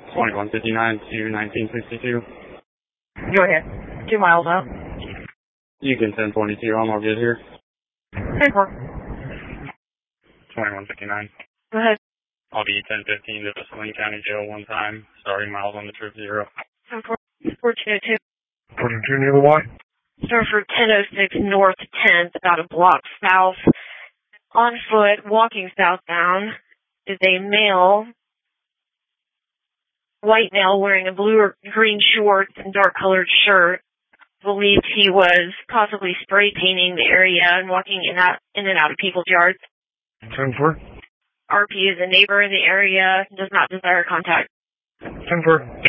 2159 to 1962. Go ahead. 2 miles out. You can 1022, I'm all good here. 10-4. 2159. Go ahead. I'll be 1015 to the Saline County Jail one time, starting miles on the trip 0. 10-4. 1402. 1402 near the Y. Start for 1006 North 10th, about a block south. On foot, walking southbound, is a male, white male wearing a blue or green shorts and dark-colored shirt. Believed he was possibly spray painting the area and walking in and out of people's yards. 10-4. RP is a neighbor in the area, does not desire contact. 10-4.